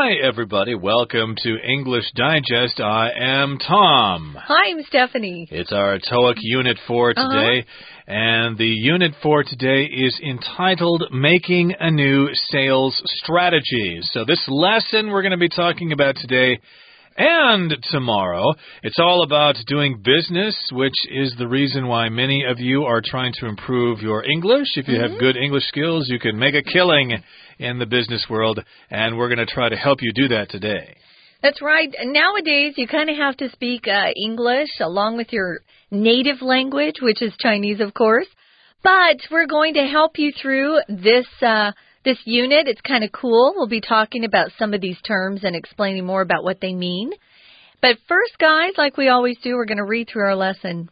Hi, everybody. Welcome to English Digest. I am Tom. Hi, I'm Stephanie. It's our TOEIC Unit 4 today. And the Unit 4 today is entitled Making a New Sales Strategy. So this lesson we're going to be talking about today and tomorrow, it's all about doing business, which is the reason why many of you are trying to improve your English. If you have good English skills, you can make a killing in the business world, and we're going to try to help you do that today. That's right. Nowadays, you kind of have to speak English along with your native language, which is Chinese, of course. But we're going to help you through this unit. It's kind of cool. We'll be talking about some of these terms and explaining more about what they mean. But first, guys, like we always do, we're going to read through our lesson.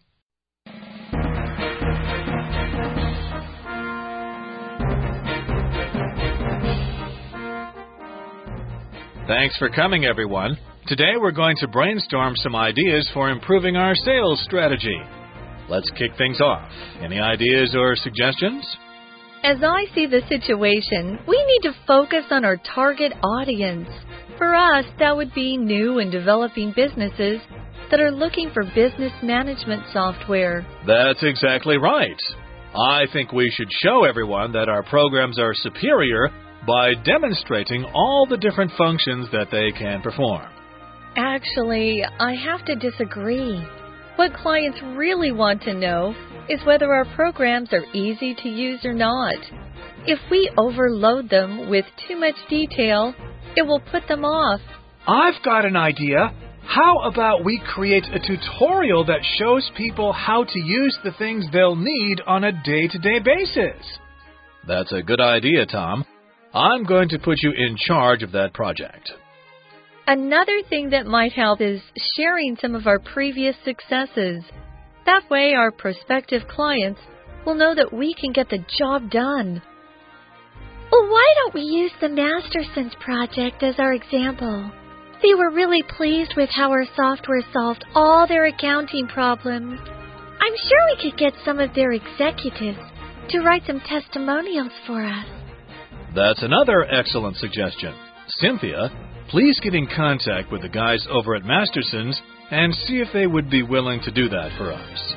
Thanks for coming, everyone. Today we're going to brainstorm some ideas for improving our sales strategy. Let's kick things off. Any ideas or suggestions? As I see the situation, we need to focus on our target audience. For us, that would be new and developing businesses that are looking for business management software. That's exactly right. I think we should show everyone that our programs are superior by demonstrating all the different functions that they can perform. Actually, I have to disagree. What clients really want to know is whether our programs are easy to use or not. If we overload them with too much detail, it will put them off. I've got an idea. How about we create a tutorial that shows people how to use the things they'll need on a day-to-day basis? That's a good idea, Tom. I'm going to put you in charge of that project. Another thing that might help is sharing some of our previous successes. That way, our prospective clients will know that we can get the job done. Well, why don't we use the Mastersons project as our example? They were really pleased with how our software solved all their accounting problems. I'm sure we could get some of their executives to write some testimonials for us. That's another excellent suggestion. Cynthia, please get in contact with the guys over at Mastersons and see if they would be willing to do that for us.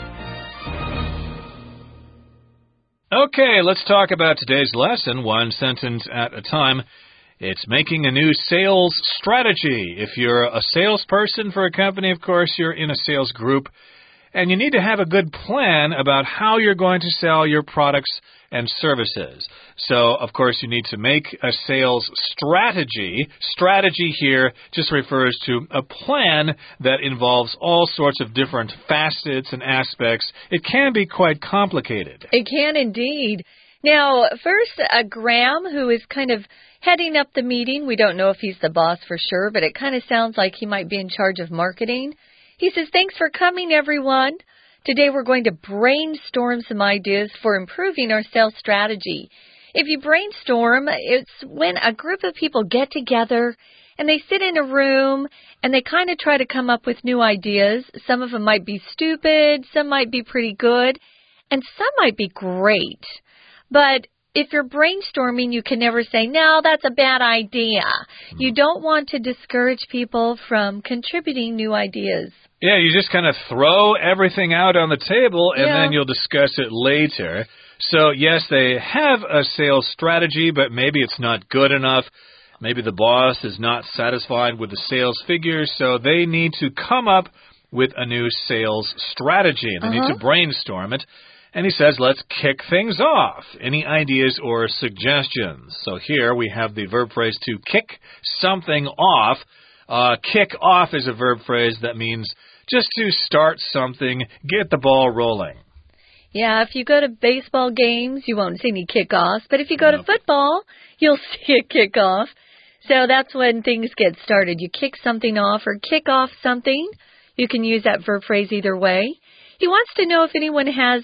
Okay, let's talk about today's lesson, one sentence at a time. It's making a new sales strategy. If you're a salesperson for a company, of course, you're in a sales group, and you need to have a good plan about how you're going to sell your products and services. So, of course, you need to make a sales strategy. Strategy here just refers to a plan that involves all sorts of different facets and aspects. It can be quite complicated. It can indeed. Now, first, Graham, who is kind of heading up the meeting. We don't know if he's the boss for sure, but it kind of sounds like he might be in charge of marketing. He says, "Thanks for coming, everyone. Today we're going to brainstorm some ideas for improving our sales strategy." If you brainstorm, it's when a group of people get together and they sit in a room and they kind of try to come up with new ideas. Some of them might be stupid, some might be pretty good, and some might be great. But if you're brainstorming, you can never say, "No, that's a bad idea." You don't want to discourage people from contributing new ideas. Yeah, you just kind of throw everything out on the table and then you'll discuss it later. So, yes, they have a sales strategy, but maybe it's not good enough. Maybe the boss is not satisfied with the sales figures, so they need to come up with a new sales strategy. And they need to brainstorm it. And he says, let's kick things off. Any ideas or suggestions? So here we have the verb phrase to kick something off. Kick off is a verb phrase that means just to start something, get the ball rolling. Yeah, if you go to baseball games, you won't see any kickoffs. But if you go to football, you'll see a kickoff. So that's when things get started. You kick something off or kick off something. You can use that verb phrase either way. He wants to know if anyone has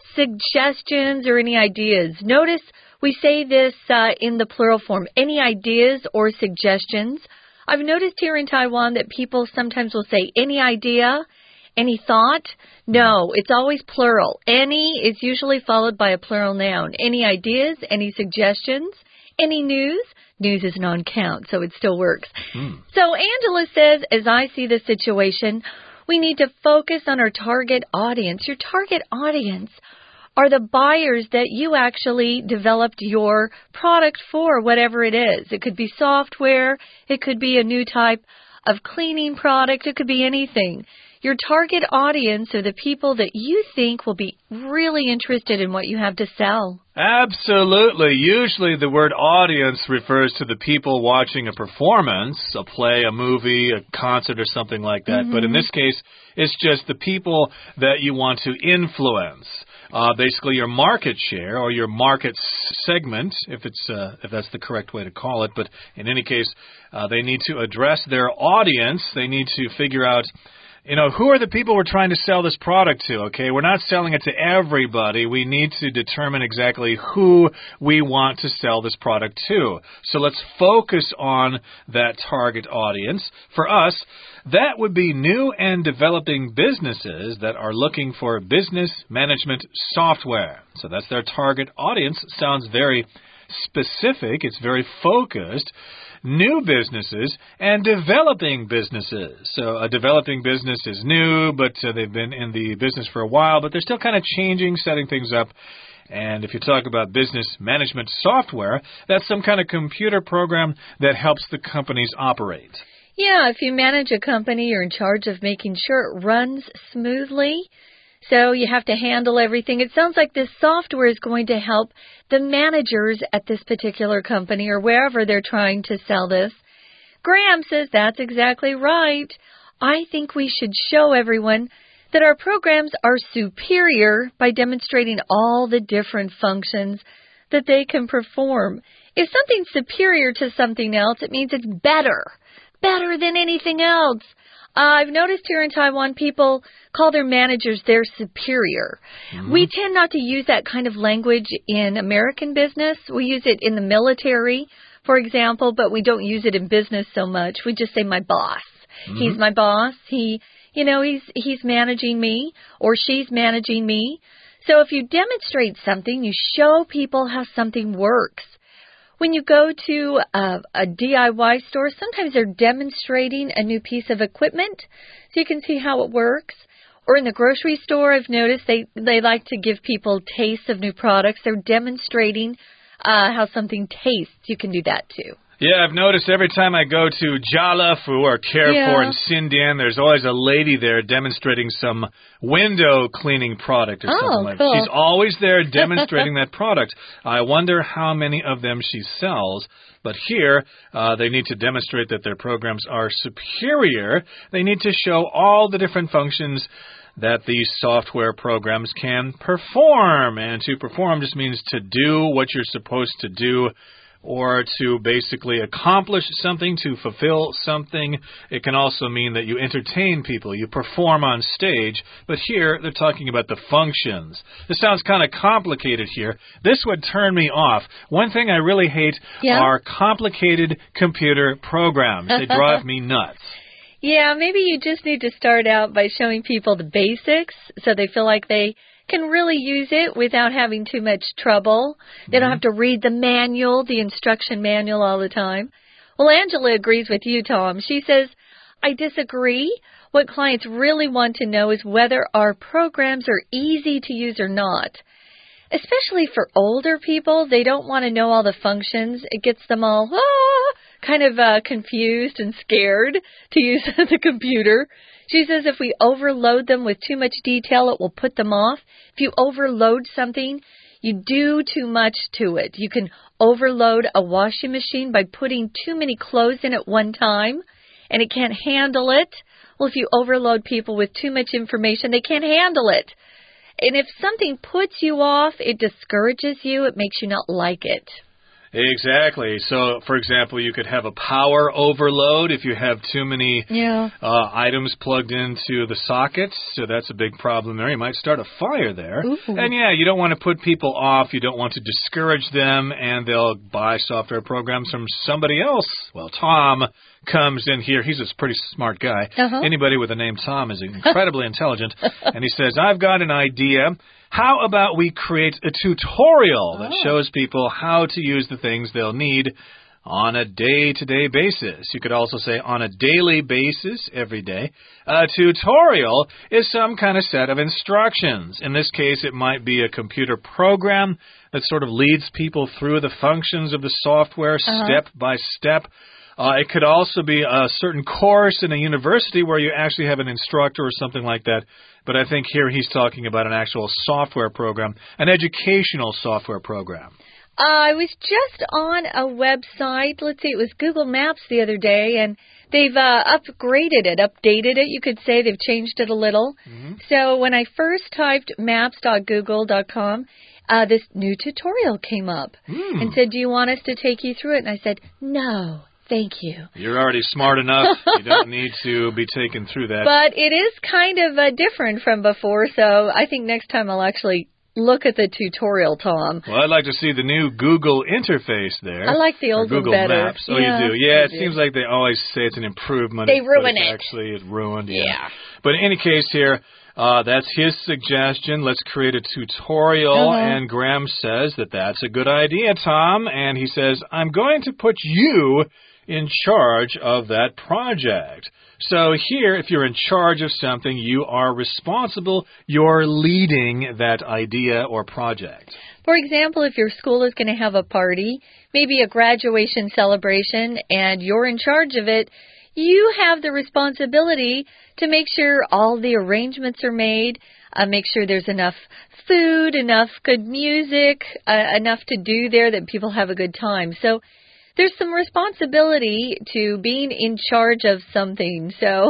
suggestions or any ideas. Notice we say this in the plural form. Any ideas or suggestions? I've noticed here in Taiwan that people sometimes will say any idea, any thought. No, it's always plural. Any is usually followed by a plural noun. Any ideas, any suggestions, Any news? News is non-count, so it still works. So Angela says, as I see the situation, we need to focus on our target audience. Your target audience are the buyers that you actually developed your product for, whatever it is. It could be software. It could be a new type of cleaning product. It could be anything. Your target audience are the people that you think will be really interested in what you have to sell. Absolutely. Usually the word audience refers to the people watching a performance, a play, a movie, a concert, or something like that. But in this case, it's just the people that you want to influence. Basically your market share or your market segment, if that's the correct way to call it. But in any case, they need to address their audience. They need to figure out, who are the people we're trying to sell this product to, okay? We're not selling it to everybody. We need to determine exactly who we want to sell this product to. So let's focus on that target audience. For us, that would be new and developing businesses that are looking for business management software. So that's their target audience. Sounds very specific. It's very focused. New businesses and developing businesses. So a developing business is new, but they've been in the business for a while, but they're still kind of changing, setting things up. And if you talk about business management software, that's some kind of computer program that helps the companies operate. Yeah, if you manage a company, you're in charge of making sure it runs smoothly. So you have to handle everything. It sounds like this software is going to help the managers at this particular company or wherever they're trying to sell this. Graham says that's exactly right. I think we should show everyone that our programs are superior by demonstrating all the different functions that they can perform. If something's superior to something else, it means it's better than anything else. I've noticed here in Taiwan, people call their managers their superior. We tend not to use that kind of language in American business. We use it in the military, for example, but we don't use it in business so much. We just say my boss. He's my boss. He's managing me or she's managing me. So if you demonstrate something, you show people how something works. When you go to a DIY store, sometimes they're demonstrating a new piece of equipment so you can see how it works. Or in the grocery store, I've noticed they like to give people tastes of new products. They're demonstrating how something tastes. You can do that too. Yeah, I've noticed every time I go to Jialefu or Carrefour in Xindian, there's always a lady there demonstrating some window cleaning product or something like that. Cool. She's always there demonstrating that product. I wonder how many of them she sells. But here, they need to demonstrate that their programs are superior. They need to show all the different functions that these software programs can perform. And to perform just means to do what you're supposed to do, or to basically accomplish something, to fulfill something. It can also mean that you entertain people, you perform on stage, but here they're talking about the functions. This sounds kind of complicated here. This would turn me off. One thing I really hate are complicated computer programs. They drive me nuts. Yeah, maybe you just need to start out by showing people the basics so they feel like they can really use it without having too much trouble. They don't have to read the manual, the instruction manual all the time. Well, Angela agrees with you, Tom. She says, I disagree. What clients really want to know is whether our programs are easy to use or not. Especially for older people, they don't want to know all the functions. It gets them all kind of confused and scared to use the computer. She says if we overload them with too much detail, it will put them off. If you overload something, you do too much to it. You can overload a washing machine by putting too many clothes in at one time, and it can't handle it. Well, if you overload people with too much information, they can't handle it. And if something puts you off, it discourages you. It makes you not like it. Exactly. So, for example, you could have a power overload if you have too many items plugged into the sockets. So that's a big problem there. You might start a fire there. Ooh. And yeah, you don't want to put people off. You don't want to discourage them, and they'll buy software programs from somebody else. Well, Tom comes in here. He's a pretty smart guy. Anybody with the name Tom is incredibly intelligent. And he says, I've got an idea. how about we create a tutorial that shows people how to use the things they'll need on a day-to-day basis. You could also say on a daily basis, every day. A tutorial is some kind of set of instructions. In this case, it might be a computer program that sort of leads people through the functions of the software step by step. It could also be a certain course in a university where you actually have an instructor or something like that. But I think here he's talking about an actual software program, an educational software program. I was just on a website, let's see, it was Google Maps the other day, and they've updated it, you could say. They've changed it a little. So when I first typed maps.google.com, this new tutorial came up and said, do you want us to take you through it? And I said, no. Thank you. You're already smart enough. You don't need to be taken through that. But it is kind of different from before, so I think next time I'll actually look at the tutorial, Tom. Well, I'd like to see the new Google interface there. I like the old one better. Maps. Oh, you do? Yeah, it seems like they always say it's an improvement. They ruin it. Actually, it's ruined. Yeah. But in any case here, that's his suggestion. Let's create a tutorial. And Graham says that that's a good idea, Tom. And he says, I'm going to put you in charge of that project. So here, if you're in charge of something, you are responsible. You're leading that idea or project. For example, if your school is going to have a party, maybe a graduation celebration, and you're in charge of it, you have the responsibility to make sure all the arrangements are made, make sure there's enough food, enough good music, enough to do there that people have a good time. So there's some responsibility to being in charge of something. So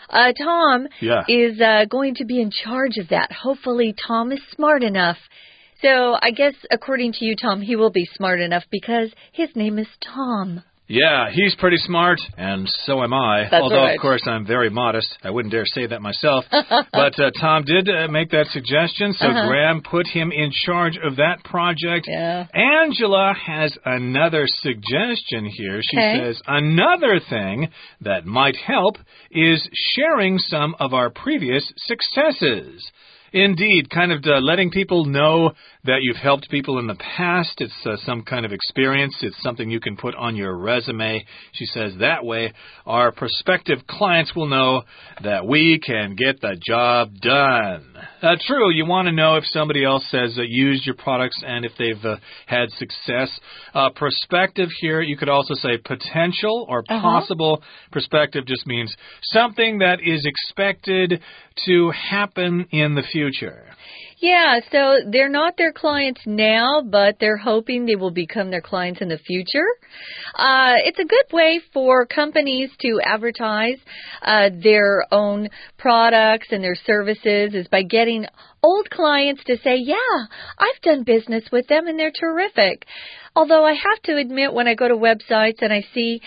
Tom is going to be in charge of that. Hopefully Tom is smart enough. So I guess according to you, Tom, he will be smart enough because his name is Tom. Yeah, he's pretty smart, and so am I. That's Although, right. Of course, I'm very modest. I wouldn't dare say that myself. But Tom did make that suggestion, so Graham put him in charge of that project. Yeah. Angela has another suggestion here. She says, another thing that might help is sharing some of our previous successes. Indeed, kind of letting people know that you've helped people in the past. It's some kind of experience. It's something you can put on your resume. She says that way our prospective clients will know that we can get the job done. True, you want to know if somebody else has used your products and if they've had success. Prospective here, you could also say potential or possible. Prospective just means something that is expected to happen in the future. Yeah, so they're not their clients now, but they're hoping they will become their clients in the future. It's a good way for companies to advertise their own products and their services is by getting old clients to say, yeah, I've done business with them and they're terrific. Although I have to admit, when I go to websites and I see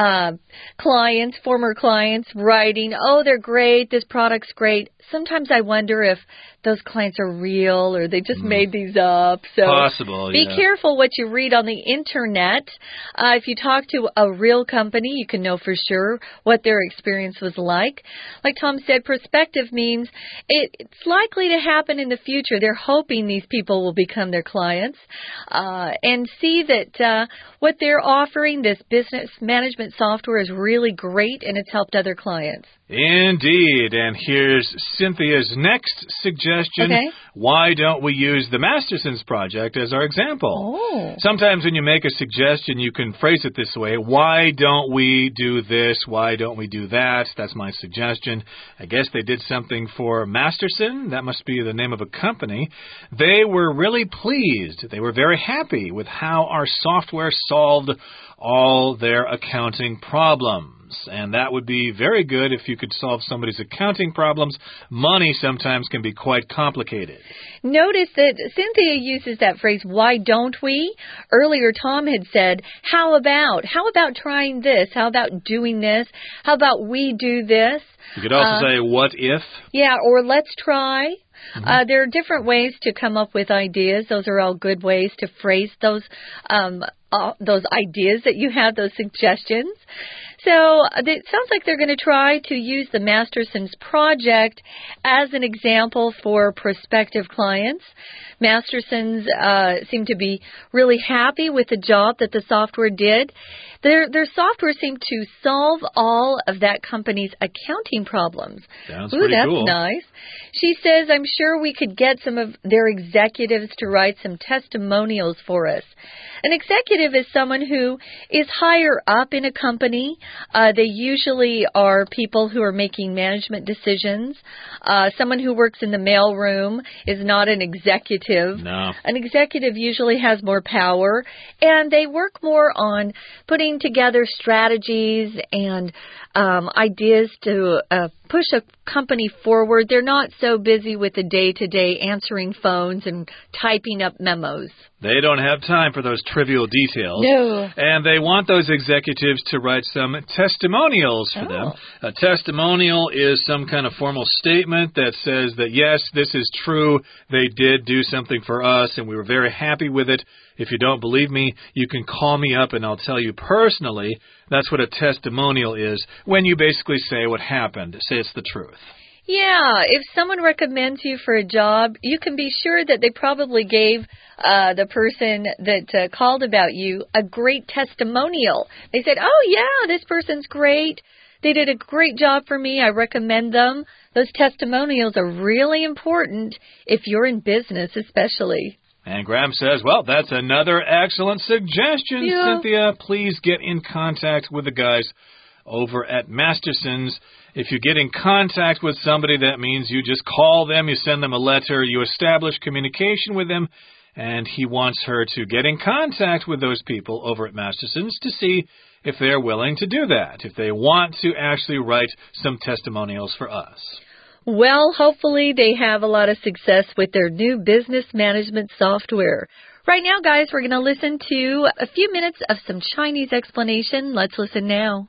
clients, former clients, writing, oh, they're great, this product's great, sometimes I wonder if those clients are real or they just made these up. So possible, be careful what you read on the Internet. If you talk to a real company, you can know for sure what their experience was like. Like Tom said, prospective means it's likely to happen in the future. They're hoping these people will become their clients and see that what they're offering, this business management software, is really great and it's helped other clients. Indeed. And here's Cynthia's next suggestion. Why don't we use the Mastersons project as our example? Sometimes when you make a suggestion, you can phrase it this way. Why don't we do this? Why don't we do that? That's my suggestion. I guess they did something for Masterson. That must be the name of a company. They were really pleased. They were very happy with how our software solved all their accounting problems. And that would be very good if you could solve somebody's accounting problems. Money sometimes can be quite complicated. Notice that Cynthia uses that phrase, why don't we? Earlier, Tom had said, how about trying this? How about doing this? How about we do this? You could also say, what if? Yeah, or let's try. There are different ways to come up with ideas. Those are all good ways to phrase those ideas that you have, those suggestions. So it sounds like they're going to try to use the Masterson's project as an example for prospective clients. Masterson's seem to be really happy with the job that the software did. Their software seemed to solve all of that company's accounting problems. Sounds Ooh, pretty that's cool. nice. She says, I'm sure we could get some of their executives to write some testimonials for us. An executive is someone who is higher up in a company. They usually are people who are making management decisions. Someone who works in the mailroom is not an executive. No. An executive usually has more power, and they work more on putting together strategies and ideas to push a company forward. They're not so busy with the day-to-day answering phones and typing up memos. They don't have time for those trivial details. No. And they want those executives to write some testimonials for them. A testimonial is some kind of formal statement that says that, yes, this is true. They did do something for us, and we were very happy with it. If you don't believe me, you can call me up and I'll tell you personally. That's what a testimonial is, when you basically say what happened, say it's the truth. Yeah, if someone recommends you for a job, you can be sure that they probably gave the person that called about you a great testimonial. They said, oh, yeah, this person's great. They did a great job for me. I recommend them. Those testimonials are really important if you're in business, especially. And Graham says, well, that's another excellent suggestion, Yeah. Cynthia. Please get in contact with the guys over at Masterson's. If you get in contact with somebody, that means you just call them, you send them a letter, you establish communication with them, and he wants her to get in contact with those people over at Masterson's to see if they're willing to do that, if they want to actually write some testimonials for us. Well, hopefully they have a lot of success with their new business management software. Right now, guys, we're going to listen to a few minutes of some Chinese explanation. Let's listen now.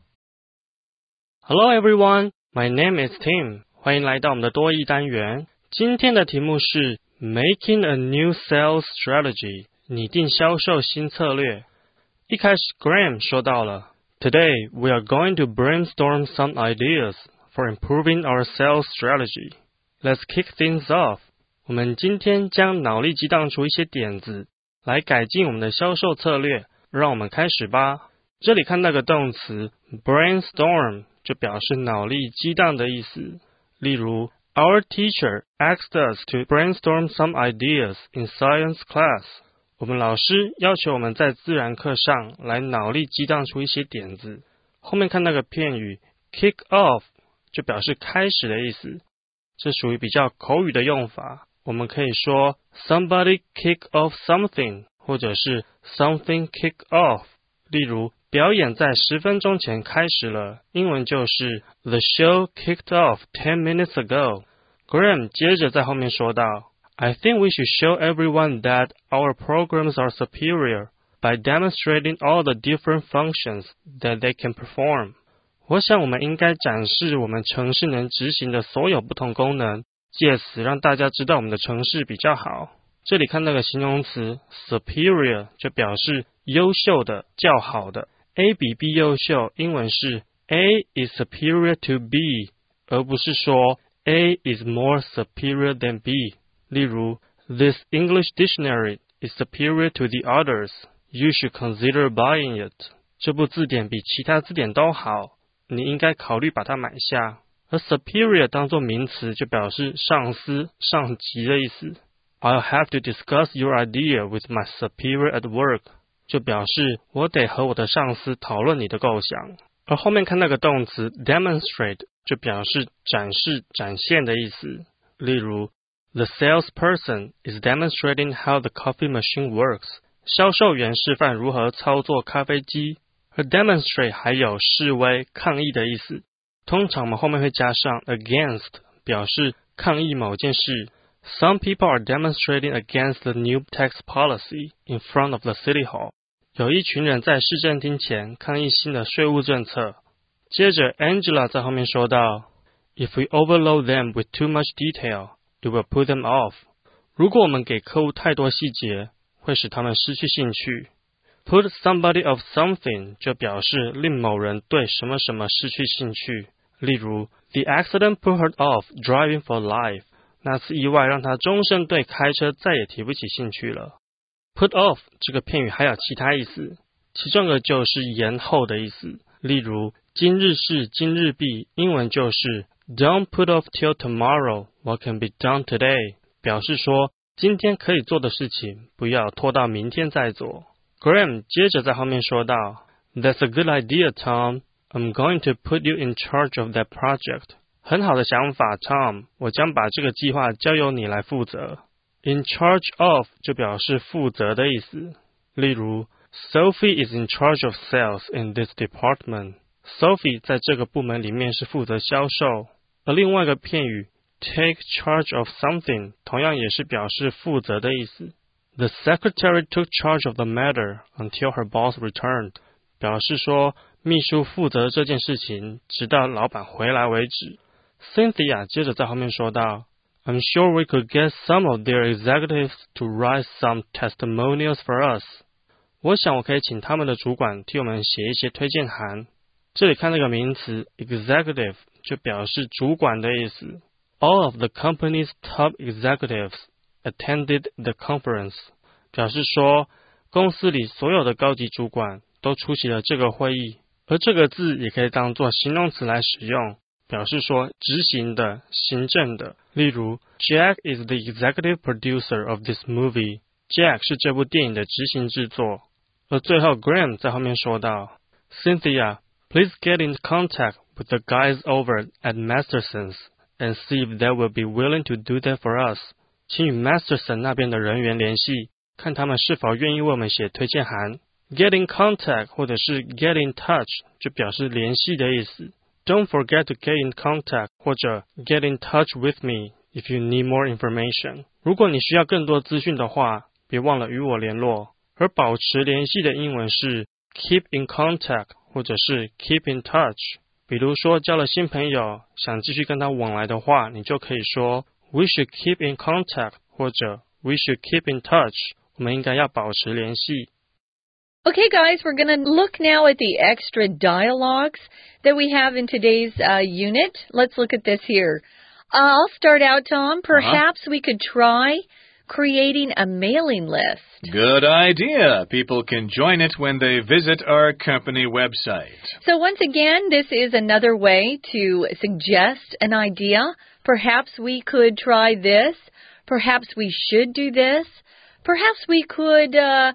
Hello everyone, my name is Tim. 欢迎来到我们的多益单元。今天的题目是 Making a new sales strategy， 拟定销售新策略。一开始 Graham 说到了 Today we are going to brainstorm some ideas for improving our sales strategy. Let's kick things off. 我们今天将脑力激荡出一些点子，来改进我们的销售策略。让我们开始吧。这里看到个动词 brainstorm， 就表示脑力激荡的意思。例如 Our teacher asked us to brainstorm some ideas in science class. 我们老师要求我们在自然课上来脑力激荡出一些点子。后面看那个片语 kick off， 就表示开始的意思。这属于比较口语的用法。我们可以说 somebody kick off something， 或者是 something kick off。例如表演在10分钟前开始了，英文就是 The show kicked off 10 minutes ago. Graham 接着在后面说道 I think we should show everyone that our programs are superior by demonstrating all the different functions that they can perform. 我想我们应该展示我们程式能执行的所有不同功能，借此让大家知道我们的程式比较好。这里看那个形容词 superior 就表示优秀的、较好的。A 比 B 优秀，英文是 A is superior to B， 而不是说 A is more superior than B。例如 This English dictionary is superior to the others. You should consider buying it. 这部字典比其他字典都好，你应该考虑把它买下。而 superior 当作名词就表示上司、上级的意思。I'll have to discuss your idea with my superior at work. 就表示我得和我的上司讨论你的构想。而后面看那个动词 demonstrate 就表示展示、展现的意思。例如 The salesperson is demonstrating how the coffee machine works. 销售员示范如何操作咖啡机。而 demonstrate 还有示威、抗议的意思。通常我们后面会加上 against 表示抗议某件事。Some people are demonstrating against the new tax policy in front of the city hall. 有一群人在市政厅前抗议新的税务政策。接着 Angela 在后面说道 If we overload them with too much detail, it will put them off. 如果我们给客户太多细节，会使他们失去兴趣。 Put somebody off something 就表示令某人对什么什么失去兴趣。例如 The accident put her off driving for life. 那次意外让她终身对开车再也提不起兴趣了。Put off 这个片语还有其他意思，其中一个就是延后的意思。例如今日事今日毕，英文就是 Don't put off till tomorrow what can be done today. 表示说今天可以做的事情不要拖到明天再做。Graham 接着在后面说道 That's a good idea, Tom. I'm going to put you in charge of that project. 很好的想法 Tom, 我将把这个计划交由你来负责。In charge of 就表示负责的意思。例如 Sophie is in charge of sales in this department. Sophie 在这个部门里面是负责销售。而另外一个片语 take charge of something 同样也是表示负责的意思。The secretary took charge of the matter until her boss returned. 表示说秘书负责这件事情直到老板回来为止。Cynthia 接着在后面说道I'm sure we could get some of their executives to write some testimonials for us. 我想我可以请他们的主管替我们写一些推荐函。这里看这个名词 executive 就表示主管的意思。All of the company's top executives attended the conference. 表示说公司里所有的高级主管都出席了这个会议。而这个字也可以当作形容词来使用，表示说执行的、行政的。例如 Jack is the executive producer of this movie. Jack 是这部电影的执行制作。而最后 Graham 在后面说道 Cynthia, please get in contact with the guys over at Masterson's and see if they will be willing to do that for us. 请与 Masterson 那边的人员联系，看他们是否愿意为我们写推荐函。Get in contact 或者是 get in touch 就表示联系的意思。Don't forget to get in contact 或者 get in touch with me if you need more information. 如果你需要更多资讯的话，别忘了与我联络。而保持联系的英文是 keep in contact 或者是 keep in touch。比如说交了新朋友，想继续跟他往来的话，你就可以说 We should keep in contact 或者 We should keep in touch. 我们应该要保持联系。 Okay, guys, we're going to look now at the extra dialogues that we have in today's unit. Let's look at this here. I'll start out, Tom. Perhaps we could try creating a mailing list. Good idea. People can join it when they visit our company website. So once again, this is another way to suggest an idea. Perhaps we could try this. Perhaps we should do this. Perhaps we could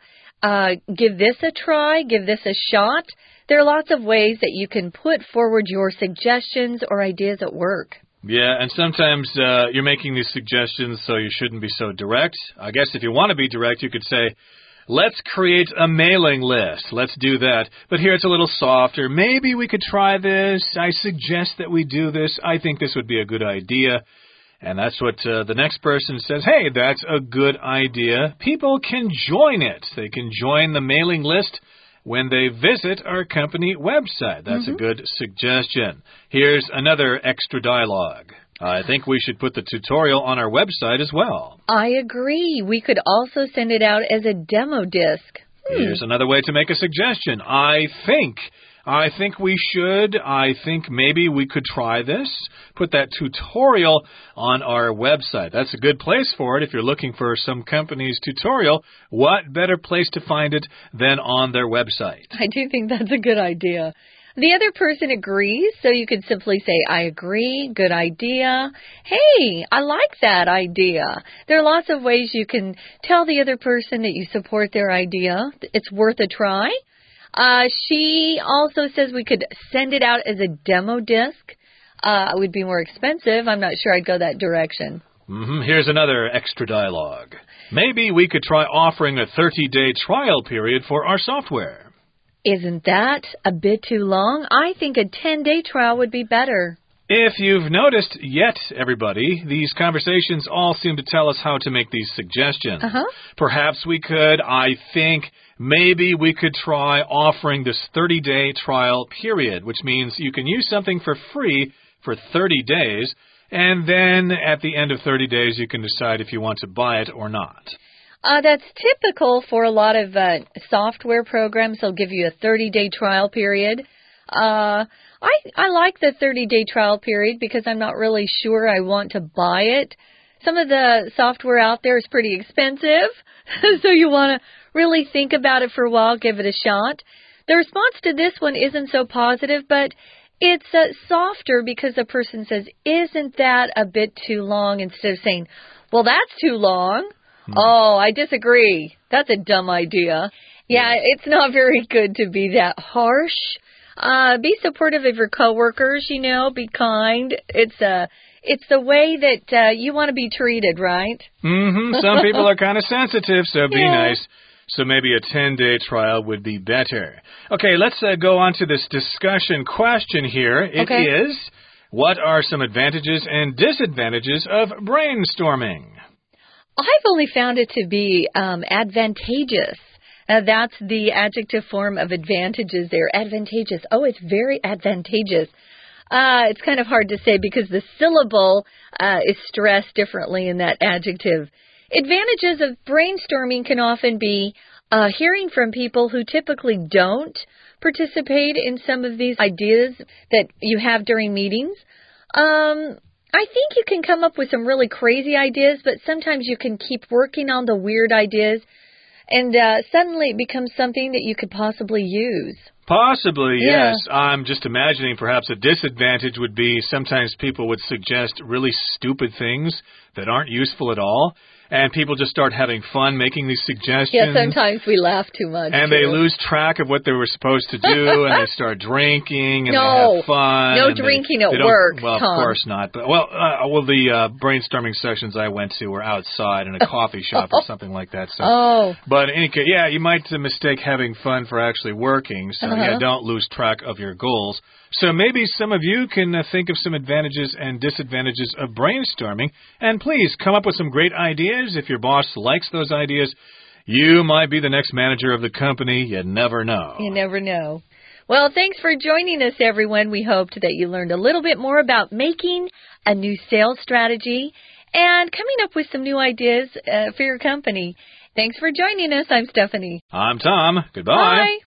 give this a try, give this a shot. There are lots of ways that you can put forward your suggestions or ideas at work. Yeah, and sometimes you're making these suggestions, so you shouldn't be so direct. I guess if you want to be direct, you could say, let's create a mailing list. Let's do that. But here it's a little softer. Maybe we could try this. I suggest that we do this. I think this would be a good idea. And that's what the next person says, hey, that's a good idea. People can join it. They can join the mailing list when they visit our company website. That's a good suggestion. Here's another extra dialogue. I think we should put the tutorial on our website as well. I agree. We could also send it out as a demo disc. Here's another way to make a suggestion. I think we should. I think maybe we could try this. Put that tutorial on our website. That's a good place for it if you're looking for some company's tutorial. What better place to find it than on their website? I do think that's a good idea. The other person agrees, so you could simply say, I agree, good idea. Hey, I like that idea. There are lots of ways you can tell the other person that you support their idea. It's worth a try. She also says we could send it out as a demo disc. It would be more expensive. I'm not sure I'd go that direction. Here's another extra dialogue. Maybe we could try offering a 30-day trial period for our software. Isn't that a bit too long? I think a 10-day trial would be better. If you've noticed yet, everybody, these conversations all seem to tell us how to make these suggestions. Perhaps we could, I think, maybe we could try offering this 30-day trial period, which means you can use something for free for 30 days, and then at the end of 30 days you can decide if you want to buy it or not. That's typical for a lot of software programs. They'll give you a 30-day trial period. I like the 30-day trial period because I'm not really sure I want to buy it. Some of the software out there is pretty expensive, so you want to really think about it for a while, give it a shot. The response to this one isn't so positive, but it's softer because the person says, isn't that a bit too long, instead of saying, well, that's too long. Oh, I disagree. That's a dumb idea. Yeah, it's not very good to be that harsh. Be supportive of your coworkers, be kind. It's the way that you want to be treated, right? Some people are kind of sensitive, so be nice. So maybe a 10-day trial would be better. Okay, let's go on to this discussion question here. It is, what are some advantages and disadvantages of brainstorming? I've only found it to be advantageous. That's the adjective form of advantages there. Advantageous. Oh, it's very advantageous. It's kind of hard to say because the syllable is stressed differently in that adjective. Advantages of brainstorming can often be hearing from people who typically don't participate in some of these ideas that you have during meetings. I think you can come up with some really crazy ideas, but sometimes you can keep working on the weird ideas, and suddenly it becomes something that you could possibly use. Possibly, yes. I'm just imagining perhaps a disadvantage would be sometimes people would suggest really stupid things that aren't useful at all. And people just start having fun making these suggestions. Yeah, sometimes we laugh too much. And they lose track of what they were supposed to do, and they start drinking, and they have fun. No drinking at work, Well, Tom. of course not. But the brainstorming sessions I went to were outside in a coffee shop or something like that. So. But in any case, you might mistake having fun for actually working. So, don't lose track of your goals. So maybe some of you can think of some advantages and disadvantages of brainstorming. And please come up with some great ideas. If your boss likes those ideas, you might be the next manager of the company. You never know. You never know. Well, thanks for joining us, everyone. We hoped that you learned a little bit more about making a new sales strategy and coming up with some new ideas for your company. Thanks for joining us. I'm Stephanie. I'm Tom. Goodbye. Bye.